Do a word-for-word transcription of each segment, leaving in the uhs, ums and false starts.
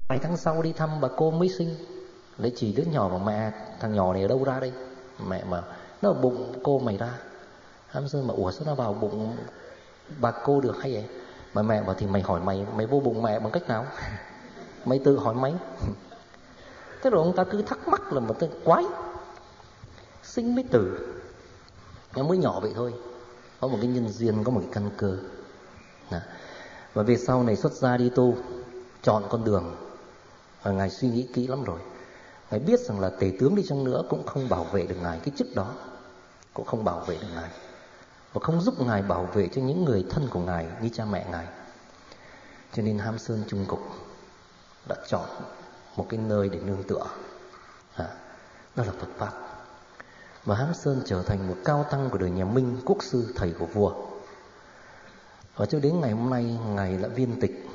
Vài tháng sau đi thăm bà cô mới sinh, lấy chỉ đứa nhỏ mà mẹ thằng nhỏ này ở đâu ra đây, mẹ mà nó ở bụng cô mày ra. Ham Sơn mà ủa sao nó vào bụng bà cô được hay vậy? Mà mẹ bảo thì mày hỏi mày, mày vô bụng mẹ bằng cách nào? Mày tự hỏi mày. Thế rồi ông ta cứ thắc mắc là một tên quái, sinh mới tử, nó mới nhỏ vậy thôi, có một cái nhân duyên, có một cái căn cơ. Và về sau này xuất gia đi tu, chọn con đường, và Ngài suy nghĩ kỹ lắm rồi. Ngài biết rằng là tể tướng đi chăng nữa cũng không bảo vệ được Ngài cái chức đó, cũng không bảo vệ được Ngài, và không giúp Ngài bảo vệ cho những người thân của Ngài như cha mẹ Ngài. Cho nên Ham Sơn Trung Cục đã chọn một cái nơi để nương tựa, à, đó là Phật Pháp. Và Hám Sơn trở thành một cao tăng của đời nhà Minh, quốc sư thầy của vua. Và cho đến ngày hôm nay Ngài đã viên tịch.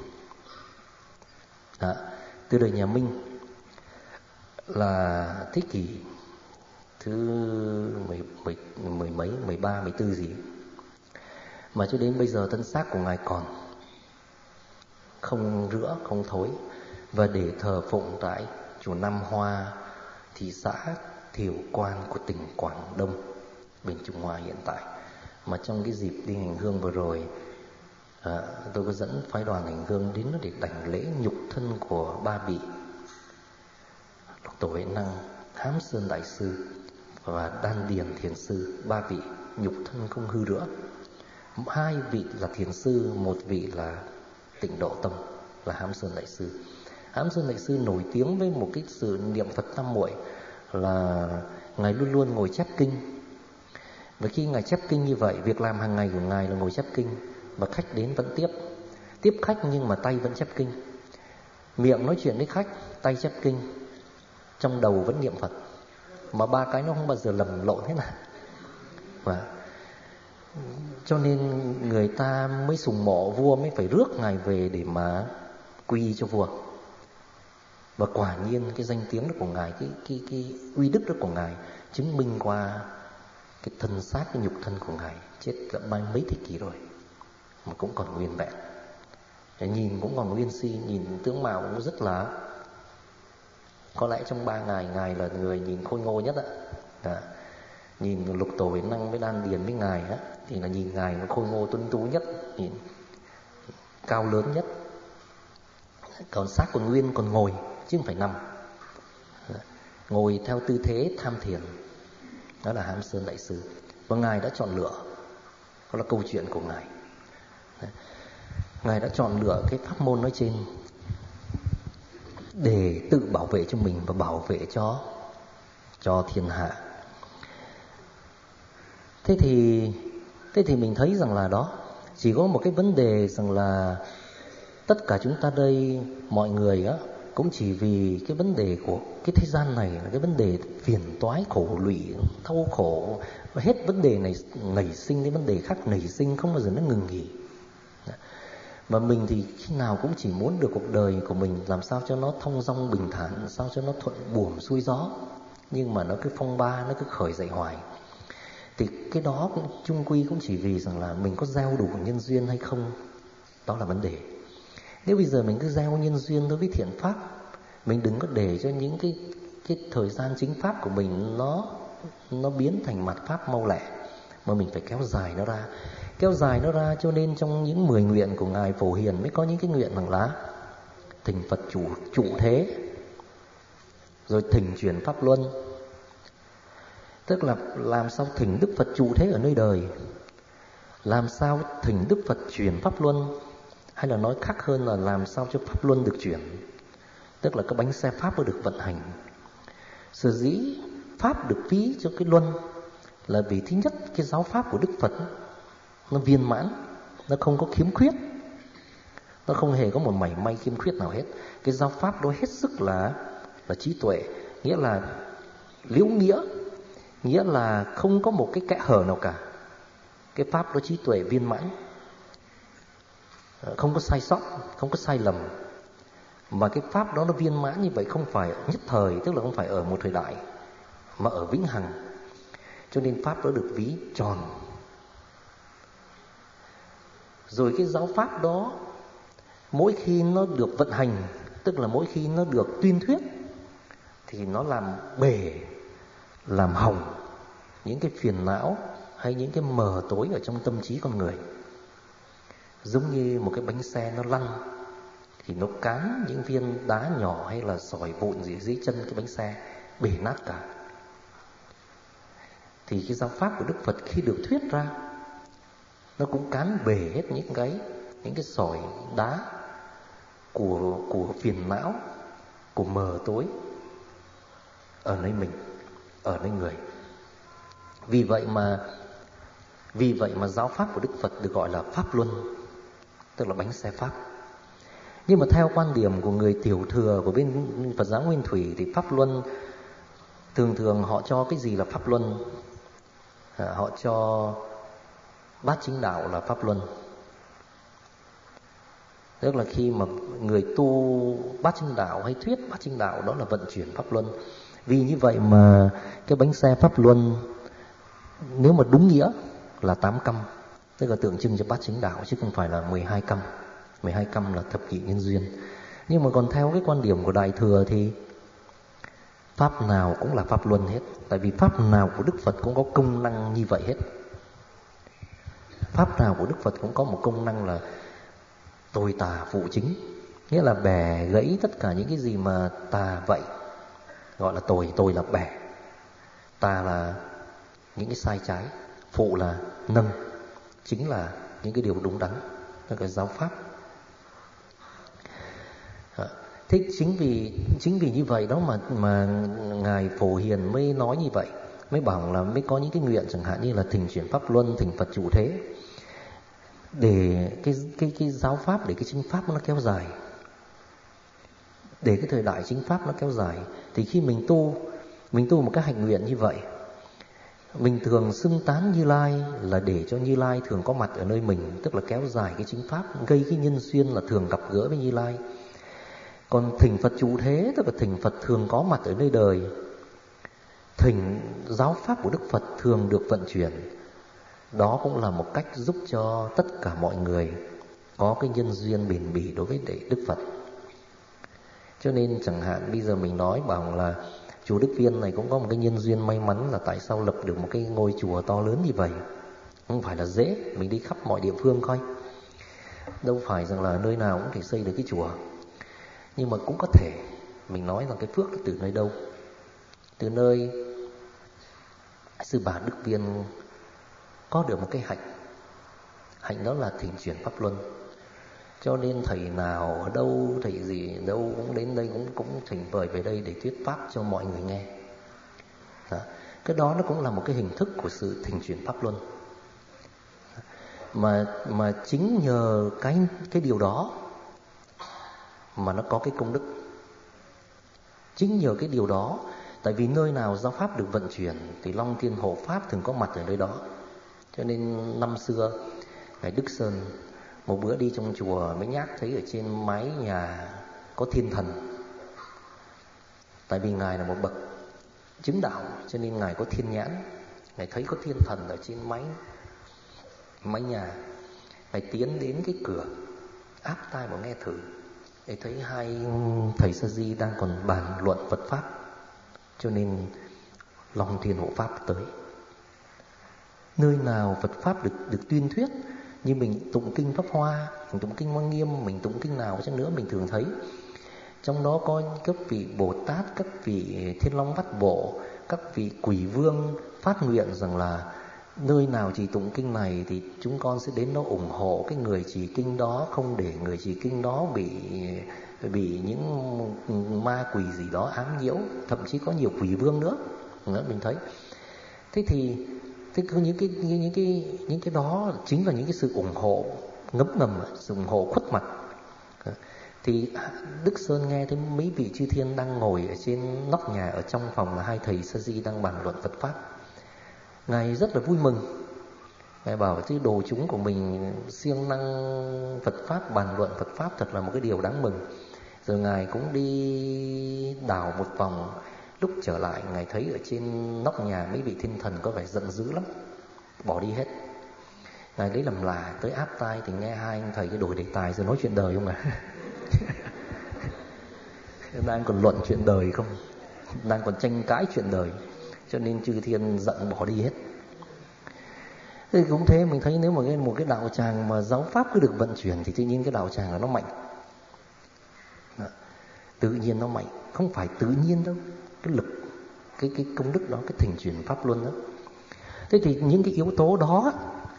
à, Từ đời nhà Minh là thế kỷ thứ mười, mười, mười mấy, mười ba, mười tư gì, mà cho đến bây giờ thân xác của Ngài còn không rữa, không thối, và để thờ phụng tại chùa Nam Hoa, thị xã Thiệu Quan của tỉnh Quảng Đông, bên Trung Hoa hiện tại. Mà trong cái dịp đi hành hương vừa rồi, à, tôi có dẫn phái đoàn hành hương đến để đảnh lễ nhục thân của ba vị Lục Tổ Huệ Năng, Hám Sơn Đại Sư và Đan Điền Thiền Sư. Ba vị nhục thân không hư rữa. Hai vị là thiền sư, một vị là Tịnh Độ Tông, là Hám Sơn Đại Sư. Hám Sơn Đại Sư nổi tiếng với một cái sự niệm Phật tam muội, là Ngài luôn luôn ngồi chép kinh. Và khi Ngài chép kinh như vậy, việc làm hàng ngày của Ngài là ngồi chép kinh, và khách đến vẫn tiếp tiếp khách, nhưng mà tay vẫn chép kinh. Miệng nói chuyện với khách, tay chép kinh, trong đầu vẫn niệm Phật. Mà ba cái nó không bao giờ lầm lộn hết nào. Và cho nên người ta mới sùng mộ vua, mới phải rước Ngài về để mà quy y cho vua. Và quả nhiên cái danh tiếng đó của Ngài, cái, cái, cái uy đức đó của Ngài chứng minh qua cái thân xác, cái nhục thân của Ngài chết đã mấy thế kỷ rồi mà cũng còn nguyên vẹn. Nhìn cũng còn nguyên si, nhìn tướng mạo cũng rất là, có lẽ trong ba ngài, Ngài là người nhìn khôi ngô nhất ạ. À, nhìn Lục Tổ Huệ Năng với Đan Điền với Ngài á, thì là nhìn Ngài khôi ngô tuấn tú nhất, nhìn cao lớn nhất. Còn xác còn nguyên, còn ngồi chứ không phải nằm, ngồi theo tư thế tham thiền. Đó là Hám Sơn Đại Sư. Và Ngài đã chọn lựa, đó là câu chuyện của Ngài. Ngài đã chọn lựa cái pháp môn nói trên để tự bảo vệ cho mình và bảo vệ cho cho thiên hạ. Thế thì thế thì mình thấy rằng là đó, chỉ có một cái vấn đề rằng là tất cả chúng ta đây, mọi người á, cũng chỉ vì cái vấn đề của cái thế gian này, là cái vấn đề phiền toái, khổ lụy, đau khổ, và hết vấn đề này nảy sinh đến vấn đề khác nảy sinh, không bao giờ nó ngừng nghỉ. Mà mình thì khi nào cũng chỉ muốn được cuộc đời của mình làm sao cho nó thong dong bình thản, sao cho nó thuận buồm xuôi gió, nhưng mà nó cứ phong ba, nó cứ khởi dậy hoài. Thì cái đó cũng chung quy cũng chỉ vì rằng là mình có gieo đủ nhân duyên hay không, đó là vấn đề. Nếu bây giờ mình cứ gieo nhân duyên đối với thiện pháp, mình đừng có để cho những cái cái thời gian chính pháp của mình nó nó biến thành mạt pháp mau lẹ, mà mình phải kéo dài nó ra, kéo dài nó ra. Cho nên trong những mười nguyện của Ngài Phổ Hiền mới có những cái nguyện rằng là thỉnh Phật chủ trụ thế, rồi thỉnh chuyển pháp luân. Tức là làm sao thỉnh Đức Phật trụ thế ở nơi đời, làm sao thỉnh Đức Phật chuyển pháp luân, hay là nói khác hơn là làm sao cho pháp luân được chuyển, tức là cái bánh xe pháp nó được vận hành. Sở dĩ pháp được ví cho cái luân là vì thứ nhất, cái giáo pháp của Đức Phật nó viên mãn, nó không có khiếm khuyết, nó không hề có một mảy may khiếm khuyết nào hết. Cái giáo pháp đó hết sức là là trí tuệ, nghĩa là liễu nghĩa, nghĩa là không có một cái kẽ hở nào cả. Cái pháp đó trí tuệ viên mãn, không có sai sót, không có sai lầm. Mà cái pháp đó nó viên mãn như vậy không phải nhất thời, tức là không phải ở một thời đại, mà ở vĩnh hằng. Cho nên pháp đó được ví tròn. Rồi cái giáo pháp đó mỗi khi nó được vận hành Tức là mỗi khi nó được tuyên thuyết thì nó làm bể, làm hỏng những cái phiền não hay những cái mờ tối ở trong tâm trí con người. Giống như một cái bánh xe nó lăn thì nó cán những viên đá nhỏ hay là sỏi vụn gì dưới chân cái bánh xe, bể nát cả. Thì cái giáo pháp của Đức Phật khi được thuyết ra, nó cũng cán bể hết những cái những cái sỏi đá của của phiền não, của mờ tối ở nơi mình, ở nơi người. Vì vậy mà vì vậy mà giáo pháp của Đức Phật được gọi là pháp luân, tức là bánh xe pháp. Nhưng mà theo quan điểm của người tiểu thừa của bên Phật giáo Nguyên Thủy thì pháp luân thường thường họ cho cái gì là pháp luân? À, họ cho bát chính đạo là pháp luân. Tức là khi mà người tu bát chính đạo hay thuyết bát chính đạo, đó là vận chuyển pháp luân. Vì như vậy mà cái bánh xe pháp luân nếu mà đúng nghĩa là tám căn, tức là tượng trưng cho bát chính đạo chứ không phải là mười hai căn. mười hai căn là thập nhị nhân duyên. Nhưng mà còn theo cái quan điểm của Đại Thừa thì pháp nào cũng là pháp luân hết. Tại vì pháp nào của Đức Phật cũng có công năng như vậy hết. Pháp nào của Đức Phật cũng có một công năng là tôi tà phụ chính, nghĩa là bẻ gãy tất cả những cái gì mà tà vậy, gọi là tôi, tôi là bẻ, tà là những cái sai trái, phụ là nâng, chính là những cái điều đúng đắn, là cái giáo pháp. Thế chính vì chính vì như vậy đó mà mà ngài Phổ Hiền mới nói như vậy, mới bảo là mới có những cái nguyện chẳng hạn như là thỉnh chuyển pháp luân, thỉnh Phật trụ thế, để cái cái cái giáo pháp, để cái chính pháp nó kéo dài, để cái thời đại chính pháp nó kéo dài. Thì khi mình tu mình tu một cái hạnh nguyện như vậy, mình thường xưng tán Như Lai là để cho Như Lai thường có mặt ở nơi mình, tức là kéo dài cái chính pháp, gây cái nhân duyên là thường gặp gỡ với Như Lai. Còn thỉnh Phật trụ thế, tức là thỉnh Phật thường có mặt ở nơi đời, thỉnh giáo pháp của Đức Phật thường được vận chuyển. Đó cũng là một cách giúp cho tất cả mọi người có cái nhân duyên bền bỉ đối với Đức Phật. Cho nên chẳng hạn bây giờ mình nói bảo là chùa Đức Viên này cũng có một cái nhân duyên may mắn là tại sao lập được một cái ngôi chùa to lớn như vậy. Không phải là dễ, mình đi khắp mọi địa phương coi, đâu phải rằng là nơi nào cũng thể xây được cái chùa. Nhưng mà cũng có thể mình nói rằng cái phước là từ nơi đâu. Từ nơi Sư Bà Đức Viên có được một cái hạnh, hạnh đó là thỉnh chuyển pháp luân. Cho nên thầy nào ở đâu, thầy gì ở đâu cũng đến đây cũng cũng thỉnh vời về đây để thuyết pháp cho mọi người nghe. Đó. Cái đó nó cũng là một cái hình thức của sự thỉnh chuyển pháp luân. Mà mà chính nhờ cái cái điều đó mà nó có cái công đức. Chính nhờ cái điều đó, tại vì nơi nào giáo pháp được vận chuyển thì Long Thiên Hộ Pháp thường có mặt ở nơi đó. Cho nên năm xưa ngài Đức Sơn một bữa đi trong chùa mới nhắc thấy ở trên mái nhà có thiên thần. Tại vì ngài là một bậc chứng đạo cho nên ngài có thiên nhãn, ngài thấy có thiên thần ở trên mái mái nhà. Ngài tiến đến cái cửa, áp tai vào nghe thử, để thấy hai thầy sa di đang còn bàn luận Phật pháp. Cho nên Long Thiên Hộ Pháp tới. Nơi nào Phật pháp được được tuyên thuyết, như mình tụng kinh Pháp Hoa, mình tụng kinh Hoa Nghiêm, mình tụng kinh nào chăng nữa, mình thường thấy trong đó có các vị Bồ Tát, các vị Thiên Long Bát Bộ, các vị Quỷ Vương phát nguyện rằng là nơi nào trì tụng kinh này thì chúng con sẽ đến đó ủng hộ cái người trì kinh đó, không để người trì kinh đó bị bị những ma quỷ gì đó ám nhiễu, thậm chí có nhiều quỷ vương nữa. Nữa mình thấy. Thế thì thế những cái những cái những cái đó chính là những cái sự ủng hộ ngấm ngầm, sự ủng hộ khuất mặt. Thì Đức Sơn nghe thấy mấy vị chư thiên đang ngồi ở trên nóc nhà, ở trong phòng là hai thầy sa di đang bàn luận Phật pháp. Ngài rất là vui mừng. Ngài bảo chứ đồ chúng của mình siêng năng Phật pháp, bàn luận Phật pháp thật là một cái điều đáng mừng. Rồi Ngài cũng đi đảo một vòng. Lúc trở lại Ngài thấy ở trên nóc nhà mấy vị thiên thần có vẻ giận dữ lắm, bỏ đi hết. Ngài lấy làm lạ, tới áp tai thì nghe hai anh thầy cái đổi đề tài rồi nói chuyện đời không à. đang còn luận chuyện đời không, đang còn tranh cãi chuyện đời, cho nên chư thiên giận bỏ đi hết. Thì cũng thế, mình thấy nếu mà cái, một cái đạo tràng mà giáo pháp cứ được vận chuyển thì tự nhiên cái đạo tràng là nó mạnh. Đó. Tự nhiên nó mạnh, không phải tự nhiên đâu, cái lực, cái cái công đức đó, cái thỉnh chuyển pháp luân đó. Thế thì những cái yếu tố đó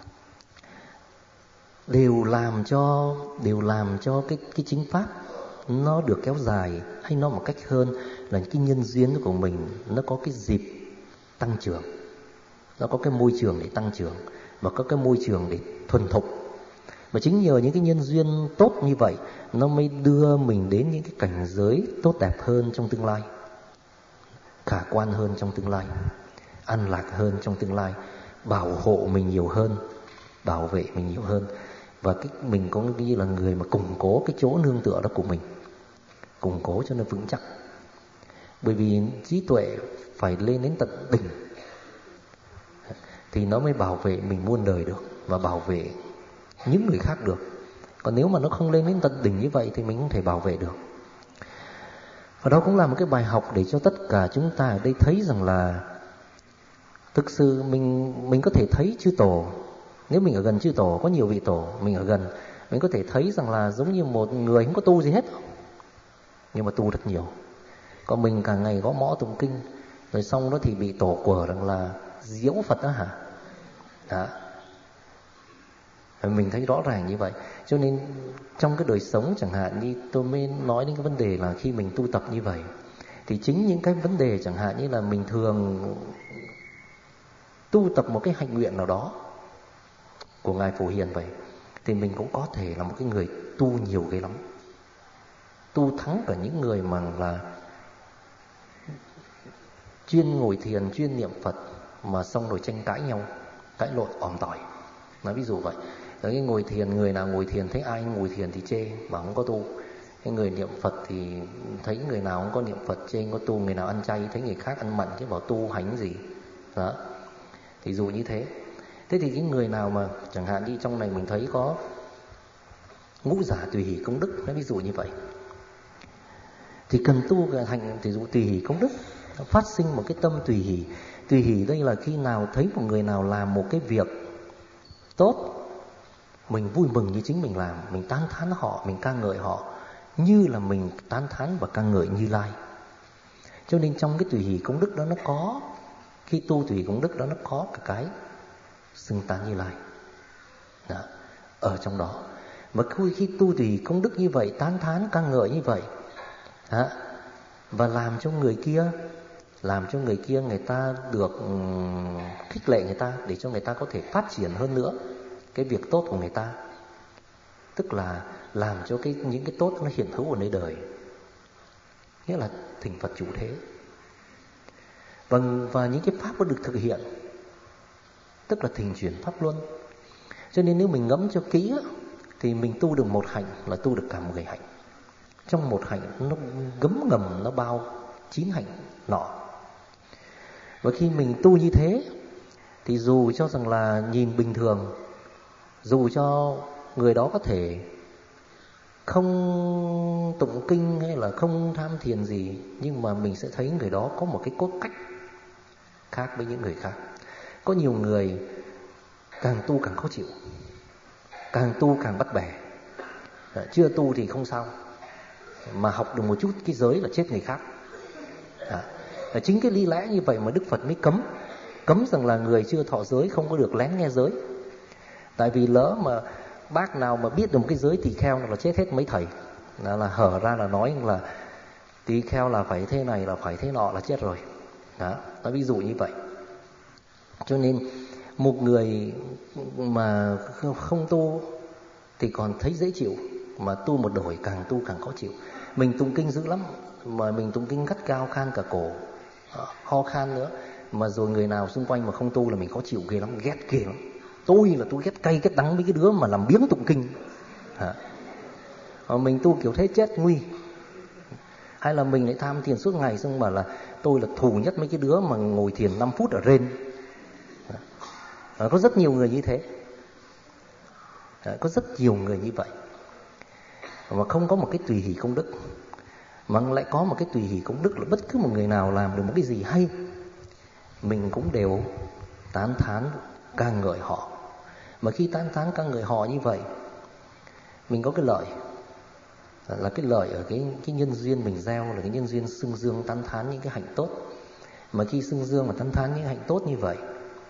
đều làm cho đều làm cho cái cái chính pháp nó được kéo dài, hay nói một cách hơn là cái nhân duyên của mình nó có cái dịp tăng trưởng, nó có cái môi trường để tăng trưởng và có cái môi trường để thuần thục. Mà chính nhờ những cái nhân duyên tốt như vậy nó mới đưa mình đến những cái cảnh giới tốt đẹp hơn trong tương lai, khả quan hơn trong tương lai, an lạc hơn trong tương lai, bảo hộ mình nhiều hơn, bảo vệ mình nhiều hơn. Và cái mình có như là người mà củng cố cái chỗ nương tựa đó của mình, củng cố cho nó vững chắc. Bởi vì trí tuệ phải lên đến tận đỉnh thì nó mới bảo vệ mình muôn đời được và bảo vệ những người khác được. Còn nếu mà nó không lên đến tận đỉnh như vậy thì mình không thể bảo vệ được. Và đó cũng là một cái bài học để cho tất cả chúng ta ở đây thấy rằng là thực sự mình mình có thể thấy chư tổ. Nếu mình ở gần chư tổ, có nhiều vị tổ, mình ở gần, mình có thể thấy rằng là giống như một người không có tu gì hết, nhưng mà tu rất nhiều. Còn mình cả ngày gõ mõ tụng kinh, rồi xong đó thì bị tổ quở rằng là diễu Phật đó hả? Đó. Mình thấy rõ ràng như vậy. Cho nên trong cái đời sống chẳng hạn như tôi mới nói đến cái vấn đề là khi mình tu tập như vậy, thì chính những cái vấn đề chẳng hạn như là mình thường tu tập một cái hạnh nguyện nào đó của Ngài Phổ Hiền vậy, thì mình cũng có thể là một cái người tu nhiều ghê lắm, tu thắng cả những người mà là chuyên ngồi thiền, chuyên niệm Phật mà xong rồi tranh cãi nhau, cãi lộn òm tỏi. Nói ví dụ vậy, cái ngồi thiền, người nào ngồi thiền thấy ai ngồi thiền thì chê mà không có tu. Cái người niệm Phật thì thấy người nào không có niệm Phật chê không có tu. Người nào ăn chay thấy người khác ăn mặn chứ bảo tu hành gì đó. Thì dù như thế. Thế thì cái người nào mà chẳng hạn đi trong này mình thấy có ngũ giả tùy hỷ công đức, nói ví dụ như vậy, thì cần tu cái hành thì dụ tùy hỷ công đức, phát sinh một cái tâm tùy hỷ. Tùy hỷ đây là khi nào thấy một người nào làm một cái việc tốt, mình vui mừng như chính mình làm, mình tán thán họ, mình ca ngợi họ như là mình tán thán và ca ngợi Như Lai. Cho nên trong cái tùy hỷ công đức đó nó có, khi tu tùy hỷ công đức đó nó có cả cái xưng tán Như Lai đó, ở trong đó. Mà khi, khi tu tùy hỷ công đức như vậy, tán thán ca ngợi như vậy đó, và làm cho người kia làm cho người kia người ta được um, khích lệ người ta, để cho người ta có thể phát triển hơn nữa cái việc tốt của người ta. Tức là làm cho cái những cái tốt nó hiện hữu ở nơi đời, nghĩa là thỉnh Phật chủ thế. Và, và những cái pháp nó được thực hiện, tức là thỉnh chuyển pháp luân. Cho nên nếu mình ngẫm cho kỹ thì mình tu được một hạnh là tu được cả mười hạnh. Trong một hạnh nó gấm ngầm, nó bao chín hạnh nọ. Và khi mình tu như thế thì dù cho rằng là nhìn bình thường, dù cho người đó có thể không tụng kinh hay là không tham thiền gì, nhưng mà mình sẽ thấy người đó có một cái cốt cách khác với những người khác. Có nhiều người càng tu càng khó chịu, càng tu càng bắt bẻ. Chưa tu thì không sao, mà học được một chút cái giới là chết người khác. À, chính cái lý lẽ như vậy mà Đức Phật mới cấm Cấm rằng là người chưa thọ giới không có được lén nghe giới. Tại vì lỡ mà bác nào mà biết được một cái giới tỳ kheo là chết hết mấy thầy. Là, là hở ra là nói là tỳ kheo là phải thế này, là phải thế nọ là chết rồi. Đó, nói ví dụ như vậy. Cho nên một người mà không tu thì còn thấy dễ chịu, mà tu một đổi càng tu càng khó chịu. Mình tụng kinh dữ lắm, mà mình tụng kinh gắt cao khan cả cổ, ho khan nữa, mà rồi người nào xung quanh mà không tu là mình khó chịu ghê lắm, ghét ghê lắm. Tôi là tôi ghét cay ghét đắng với cái đứa mà làm biếng tụng kinh. Hả? Mình tu kiểu thế chết nguy. Hay là mình lại tham thiền suốt ngày, xong bảo là tôi là thù nhất mấy cái đứa mà ngồi thiền năm phút ở rên. À, có rất nhiều người như thế. À, có rất nhiều người như vậy, mà không có một cái tùy hỷ công đức, mà lại có một cái tùy hỷ công đức là bất cứ một người nào làm được một cái gì hay, mình cũng đều tán thán ca ngợi họ. Mà khi tán thán ca ngợi họ như vậy, mình có cái lợi, là cái lợi ở cái, cái nhân duyên mình gieo, là cái nhân duyên xưng dương tán thán những cái hạnh tốt. Mà khi xưng dương và tán thán những hạnh tốt như vậy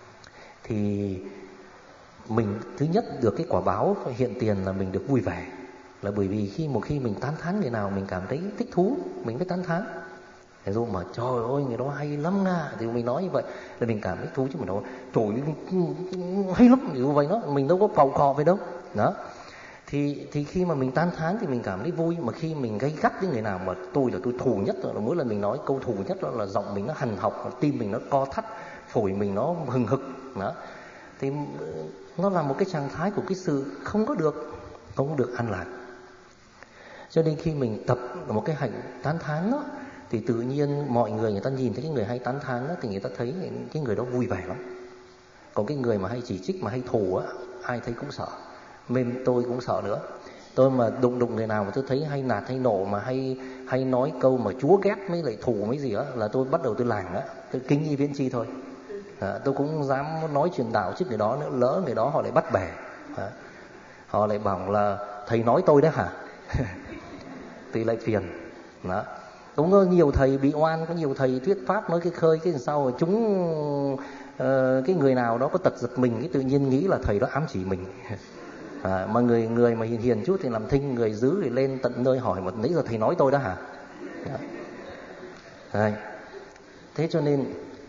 thì mình thứ nhất được cái quả báo hiện tiền là mình được vui vẻ, là bởi vì khi một khi mình tán thán người nào mình cảm thấy thích thú, mình mới tán thán. Ví dụ mà trời ơi người đó hay lắm nga, thì mình nói như vậy là mình cảm thấy thú, chứ mình nói trời hay lắm như vậy đó, mình đâu có phàu khò vậy đâu. Đó. Thì thì khi mà mình tán thán thì mình cảm thấy vui, mà khi mình gay gắt với người nào mà tôi là tôi thù nhất, là mỗi lần mình nói câu thù nhất đó là giọng mình nó hằn học, tim mình nó co thắt, phổi mình nó hừng hực. Đó. Thì nó là một cái trạng thái của cái sự không có được không có được an lạc. Cho nên khi mình tập một cái hạnh tán thán đó, thì tự nhiên mọi người người ta nhìn thấy cái người hay tán thán đó, thì người ta thấy cái người đó vui vẻ lắm. Còn cái người mà hay chỉ trích, mà hay thù á, ai thấy cũng sợ. Nên tôi cũng sợ nữa. Tôi mà đụng đụng người nào mà tôi thấy hay nạt hay nộ, mà hay hay nói câu mà chúa ghét mấy lại thù mấy gì á, là tôi bắt đầu tôi làng á, tôi kính nhi viễn chi thôi. À, tôi cũng dám nói chuyện đạo trước người đó nữa, lỡ người đó họ lại bắt bẻ. À, họ lại bảo là thầy nói tôi đấy hả? Thì lại phiền. Đó. Cũng có nhiều thầy bị oan, có nhiều thầy thuyết pháp nói cái khơi cái sau rồi chúng uh, cái người nào đó có tật giật mình, cái tự nhiên nghĩ là thầy đó ám chỉ mình. À, mà người người mà hiền hiền chút thì làm thinh, người dữ thì lên tận nơi hỏi một nãy giờ thầy nói tôi đó hả? Đó. Đấy. Thế cho nên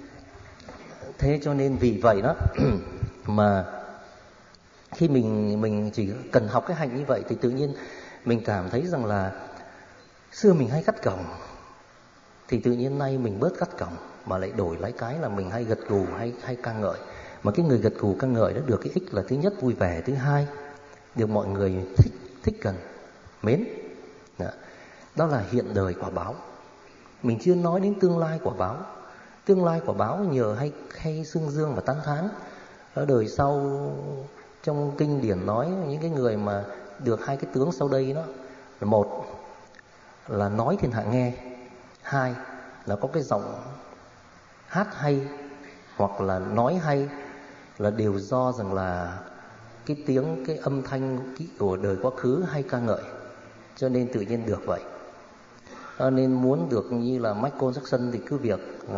thế cho nên vì vậy đó mà khi mình mình chỉ cần học cái hạnh như vậy thì tự nhiên mình cảm thấy rằng là xưa mình hay cắt cổng, thì tự nhiên nay mình bớt cắt cổng mà lại đổi lấy cái là mình hay gật gù hay hay ca ngợi. Mà cái người gật gù ca ngợi đó được cái ích là thứ nhất vui vẻ, thứ hai được mọi người thích thích cần mến. Đó, đó là hiện đời quả báo. Mình chưa nói đến tương lai quả báo. Tương lai quả báo nhờ hay hay xưng dương và tán thán. Ở đời sau trong kinh điển nói những cái người mà được hai cái tướng sau đây đó, một là nói thiên hạ nghe, hai là có cái giọng hát hay hoặc là nói hay, là đều do rằng là cái tiếng, cái âm thanh của đời quá khứ hay ca ngợi, cho nên tự nhiên được vậy. À, nên muốn được như là Michael Jackson thì cứ việc uh,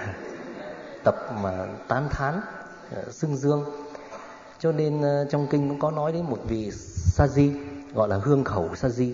tập mà tán thán, uh, xưng dương. Cho nên uh, trong kinh cũng có nói đến một vị sa di gọi là hương khẩu sa di.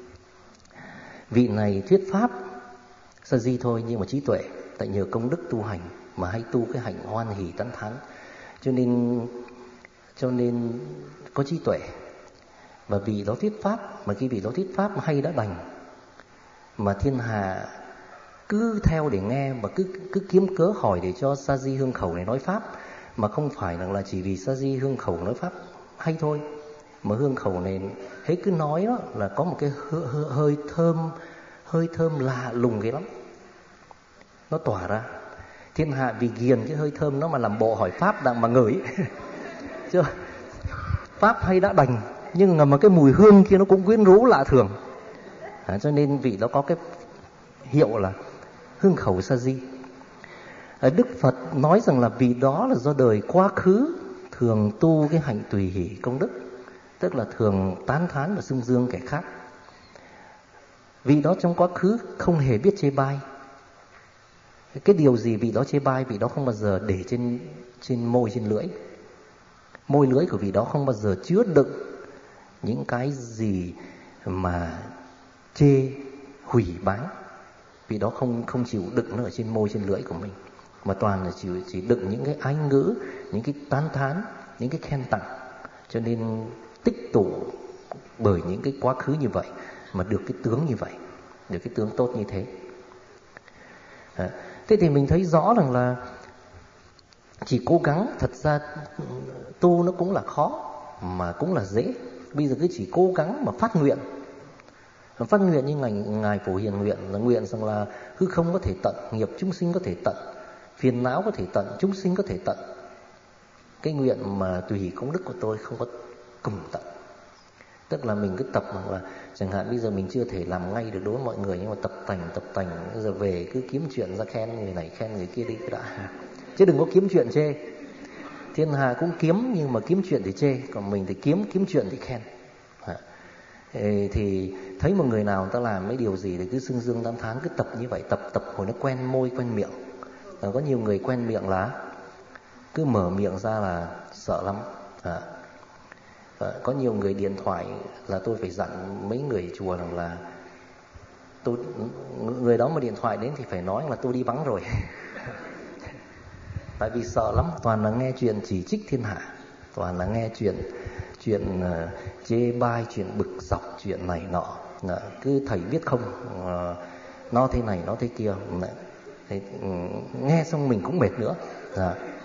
Vị này thuyết pháp sa di thôi nhưng mà trí tuệ, tại nhờ công đức tu hành mà hay tu cái hạnh hoan hỷ tán thán, cho nên cho nên có trí tuệ. Và vì đó thuyết pháp, mà khi vị đó thuyết pháp mà hay đã đành, mà thiên hạ cứ theo để nghe, mà cứ cứ kiếm cớ hỏi để cho sa di hương khẩu này nói pháp, mà không phải là chỉ vì sa di hương khẩu nói pháp hay thôi, mà hương khẩu này hết cứ nói đó là có một cái hơi, hơi, hơi thơm hơi thơm lạ lùng cái lắm, nó tỏa ra. Thiên hạ vì ghiền cái hơi thơm nó mà làm bộ hỏi pháp đặng mà ngửi. Chứ pháp hay đã đành, nhưng mà cái mùi hương kia nó cũng quyến rũ lạ thường. À, cho nên vị đó có cái hiệu là hương khẩu sa di. À, Đức Phật nói rằng là vì đó là do đời quá khứ thường tu cái hạnh tùy hỷ công đức, tức là thường tán thán và xưng dương kẻ khác. Vì đó trong quá khứ không hề biết chê bai. Cái điều gì vị đó chê bai, vị đó không bao giờ để trên trên môi, trên lưỡi. Môi lưỡi của vị đó không bao giờ chứa đựng những cái gì mà chê, hủy báng. Vị đó không không chịu đựng nó ở trên môi, trên lưỡi của mình, mà toàn là chỉ chỉ đựng những cái ái ngữ, những cái tán thán, những cái khen tặng. Cho nên tích tụ bởi những cái quá khứ như vậy mà được cái tướng như vậy, được cái tướng tốt như thế. À, thế thì mình thấy rõ rằng là chỉ cố gắng, thật ra tu nó cũng là khó mà cũng là dễ. Bây giờ cứ chỉ cố gắng mà phát nguyện, phát nguyện như ngài, ngài Phổ Hiền nguyện là nguyện rằng là hư không có thể tận, nghiệp chúng sinh có thể tận, phiền não có thể tận, chúng sinh có thể tận. Cái nguyện mà tùy hỷ công đức của tôi không có cùng tận. Tức là mình cứ tập rằng là chẳng hạn bây giờ mình chưa thể làm ngay được đối với mọi người, nhưng mà tập tành tập tành bây giờ về cứ kiếm chuyện ra khen người này khen người kia đi cái đã, chứ đừng có kiếm chuyện chê. Thiên hà cũng kiếm nhưng mà kiếm chuyện thì chê, còn mình thì kiếm kiếm chuyện thì khen. Thì thấy một người nào người ta làm mấy điều gì thì cứ xưng dương tán thán, cứ tập như vậy, tập tập hồi nó quen môi quen miệng. À, có nhiều người quen miệng là cứ mở miệng ra là sợ lắm. À, à, có nhiều người điện thoại là tôi phải dặn mấy người chùa rằng là tôi, người đó mà điện thoại đến thì phải nói là tôi đi vắng rồi. Tại vì sợ lắm, toàn là nghe chuyện chỉ trích thiên hạ, toàn là nghe chuyện chuyện uh, chê bai, chuyện bực dọc, chuyện này nọ. Uh, cứ thầy biết không, uh, nó thế này, nó thế kia. Uh, thì, uh, nghe xong mình cũng mệt nữa. Uh.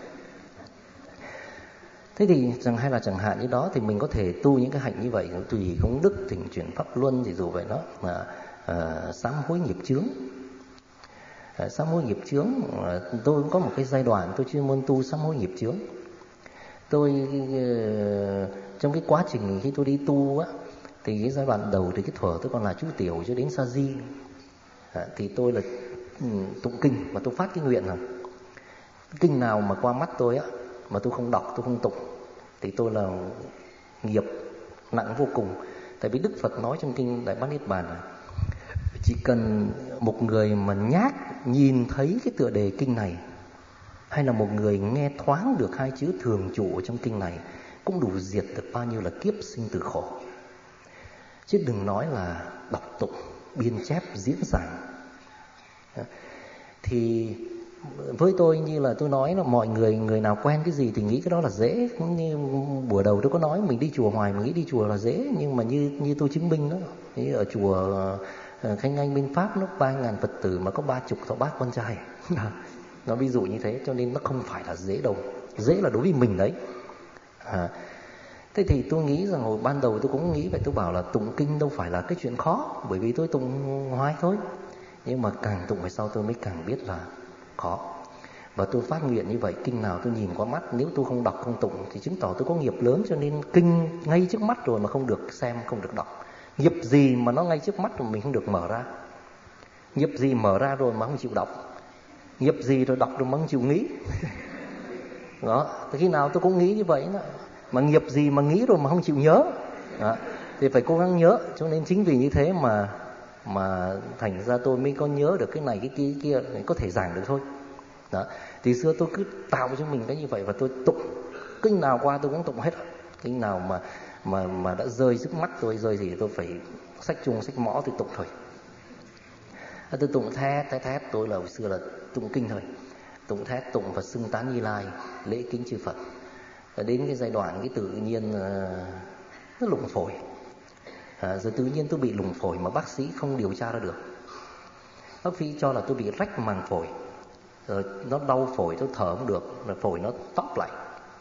Thế thì chẳng hay là chẳng hạn như đó thì mình có thể tu những cái hạnh như vậy, tùy công đức, thỉnh chuyển pháp luân thì dù vậy đó mà uh, sám hối nghiệp chướng. Uh, sám hối nghiệp chướng, uh, tôi cũng có một cái giai đoạn tôi chuyên môn tu sám hối nghiệp chướng. Tôi uh, trong cái quá trình khi tôi đi tu á, thì cái giai đoạn đầu thì cái thuở tôi còn là chú tiểu cho đến sa di, uh, thì tôi là um, tụng kinh và tôi phát cái nguyện là kinh nào mà qua mắt tôi á mà tôi không đọc, tôi không tụng thì tôi là nghiệp nặng vô cùng. Tại vì Đức Phật nói trong kinh Đại Bát Niết Bàn là chỉ cần một người mà nhát nhìn thấy cái tựa đề kinh này, hay là một người nghe thoáng được hai chữ thường trụ ở trong kinh này, cũng đủ diệt được bao nhiêu là kiếp sinh tử khổ. Chứ đừng nói là đọc tụng, biên chép, diễn giảng. Thì với tôi như là tôi nói là mọi người, người nào quen cái gì thì nghĩ cái đó là dễ. Cũng như buổi đầu tôi có nói mình đi chùa hoài, mình nghĩ đi chùa là dễ. Nhưng mà như như tôi chứng minh đó, ở chùa Khánh Anh bên Pháp nó ba ngàn Phật tử mà có ba chục thọ bác con trai. Nó ví dụ như thế, cho nên nó không phải là dễ đâu. Dễ là đối với mình đấy. À, thế thì tôi nghĩ rằng hồi ban đầu tôi cũng nghĩ vậy, tôi bảo là tụng kinh đâu phải là cái chuyện khó, bởi vì tôi tụng hoài thôi. Nhưng mà càng tụng về sau tôi mới càng biết là khó. Và tôi phát nguyện như vậy, kinh nào tôi nhìn qua mắt, nếu tôi không đọc không tụng thì chứng tỏ tôi có nghiệp lớn, cho nên kinh ngay trước mắt rồi mà không được xem, không được đọc. Nghiệp gì mà nó ngay trước mắt mà mình không được mở ra? Nghiệp gì mở ra rồi mà không chịu đọc? Nghiệp gì rồi đọc rồi mà không chịu nghĩ? Đó, khi nào tôi cũng nghĩ như vậy đó. Mà nghiệp gì mà nghĩ rồi mà không chịu nhớ? Đó, thì phải cố gắng nhớ. Cho nên chính vì như thế mà mà thành ra tôi mới có nhớ được cái này cái kia, cái kia có thể giảng được thôi. Đó. Thì xưa tôi cứ tạo cho mình cái như vậy và tôi tụng, kinh nào qua tôi cũng tụng hết. Kinh nào mà mà mà đã rơi trước mắt tôi, rơi gì tôi phải xách chung xách mõ tôi tụng thôi. À, tôi tụng thét thét thét, tôi là hồi xưa là tụng kinh thôi, tụng thét tụng và xưng tán Như Lai, lễ kính chư Phật. Và đến cái giai đoạn cái tự nhiên uh, nó lủng phổi. À, rồi tự nhiên tôi bị lủng phổi mà bác sĩ không điều tra ra được. Bác sĩ cho là tôi bị rách màng phổi, rồi nó đau phổi, tôi thở không được, rồi phổi nó tóp lại.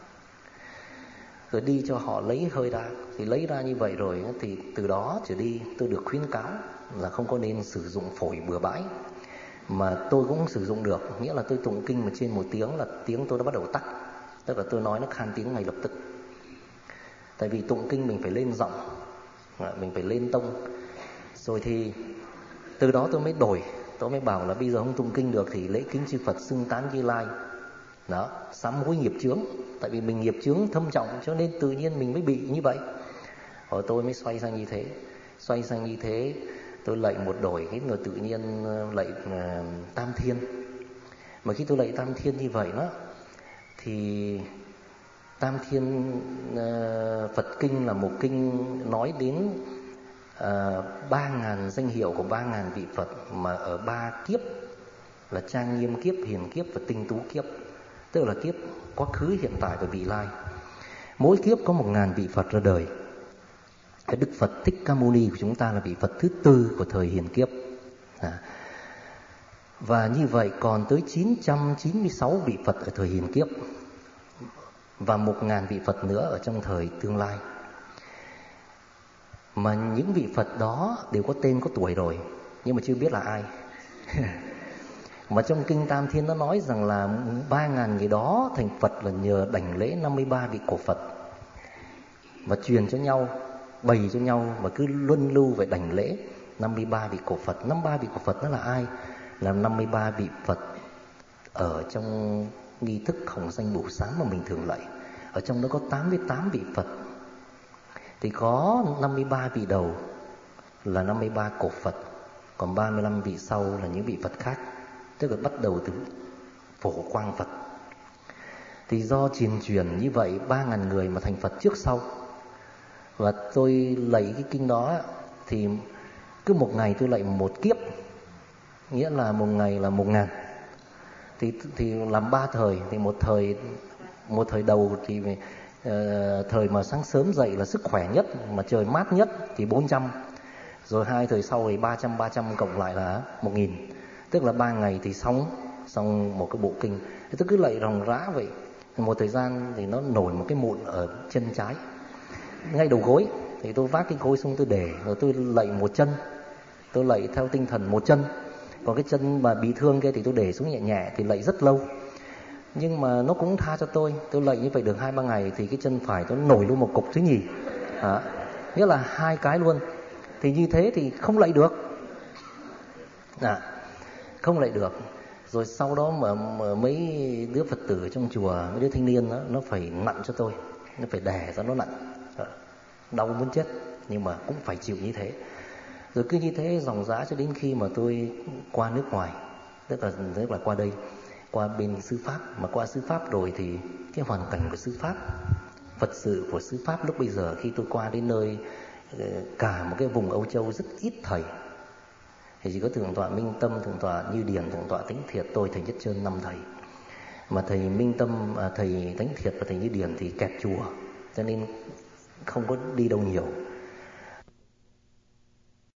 Rồi đi cho họ lấy hơi ra, thì lấy ra như vậy rồi thì từ đó trở đi tôi được khuyến cáo là không có nên sử dụng phổi bừa bãi. Mà tôi cũng sử dụng được, nghĩa là tôi tụng kinh mà trên một tiếng là tiếng tôi đã bắt đầu tắc, tức là tôi nói nó khan tiếng ngay lập tức. Tại vì tụng kinh mình phải lên giọng, mình phải lên tông. Rồi thì từ đó tôi mới đổi, tôi mới bảo là bây giờ không tụng kinh được thì lễ kính chư Phật, xưng tán Như Lai. Đó, sám hối nghiệp chướng. Tại vì mình nghiệp chướng thâm trọng cho nên tự nhiên mình mới bị như vậy. Rồi tôi mới xoay sang như thế. Xoay sang như thế, tôi lạy một đổi, cái người tự nhiên lạy uh, Tam Thiên. Mà khi tôi lạy Tam Thiên như vậy đó, thì Tam Thiên uh, Phật Kinh là một kinh nói đến ba uh, ngàn danh hiệu của ba ngàn vị Phật mà ở ba kiếp là trang nghiêm kiếp, hiền kiếp và tinh tú kiếp. Tức là kiếp quá khứ, hiện tại và vị lai. Mỗi kiếp có một ngàn vị Phật ra đời. Cái Đức Phật Thích Ca Mâu Ni của chúng ta là vị Phật thứ tư của thời hiền kiếp. À. Và như vậy còn tới chín trăm chín mươi sáu vị Phật ở thời hiền kiếp và một ngàn vị Phật nữa ở trong thời tương lai. Mà những vị Phật đó đều có tên có tuổi rồi, nhưng mà chưa biết là ai. Mà trong kinh Tam Thiên nó nói rằng là ba ngàn người đó thành Phật là nhờ đảnh lễ năm mươi ba vị cổ Phật và truyền cho nhau. bày cho nhau mà cứ luân lưu về đảnh lễ năm mươi ba vị cổ Phật. năm mươi ba vị cổ Phật đó là ai? Là năm mươi ba vị Phật ở trong nghi thức hồng danh bổ xán mà mình thường lạy. Ở trong đó có tám mươi tám vị Phật, thì có năm mươi ba vị đầu là năm mươi ba cổ Phật, còn ba mươi lăm vị sau là những vị Phật khác, tức là bắt đầu từ Phổ Quang Phật. Thì do truyền truyền như vậy, ba ngàn người mà thành Phật trước sau. Và tôi lạy cái kinh đó thì cứ một ngày tôi lạy một kiếp, nghĩa là một ngày là một ngàn. Thì thì làm ba thời, thì một thời một thời đầu thì uh, thời mà sáng sớm dậy là sức khỏe nhất, mà trời mát nhất thì bốn trăm. Rồi hai thời sau thì ba trăm, ba trăm cộng lại là một nghìn. Tức là ba ngày thì xong xong một cái bộ kinh. Thì tôi cứ lạy ròng rã vậy. Một thời gian thì nó nổi một cái mụn ở chân trái, ngay đầu gối. Thì tôi vác cái gối xuống tôi để, rồi tôi lạy một chân. Tôi lạy theo tinh thần một chân. Còn cái chân mà bị thương kia thì tôi để xuống nhẹ nhẹ, thì lạy rất lâu. Nhưng mà nó cũng tha cho tôi. Tôi lạy như vậy được hai ba ngày thì cái chân phải nó nổi luôn một cục thứ nhì. À, nghĩa là hai cái luôn. Thì như thế thì không lạy được. À, không lạy được. Rồi sau đó mà, mà mấy đứa Phật tử trong chùa, mấy đứa thanh niên đó, nó phải nặn cho tôi. Nó phải đè cho nó nặn. À, đau muốn chết, nhưng mà cũng phải chịu như thế. Rồi cứ như thế dòng dã cho đến khi mà tôi qua nước ngoài, tức là, tức là qua đây, qua bên xứ Pháp. Mà qua xứ Pháp rồi thì cái hoàn cảnh của xứ Pháp, Phật sự của xứ Pháp lúc bây giờ, khi tôi qua đến nơi, cả một cái vùng Âu Châu rất ít thầy, thì chỉ có Thượng tọa Minh Tâm, Thượng tọa Như Điền, Thượng tọa Thánh Thiệt, tôi thầy Nhất Trơn, năm thầy. Mà thầy Minh Tâm, thầy Thánh Thiệt và thầy Như Điền thì kẹt chùa, cho nên không có đi đâu nhiều.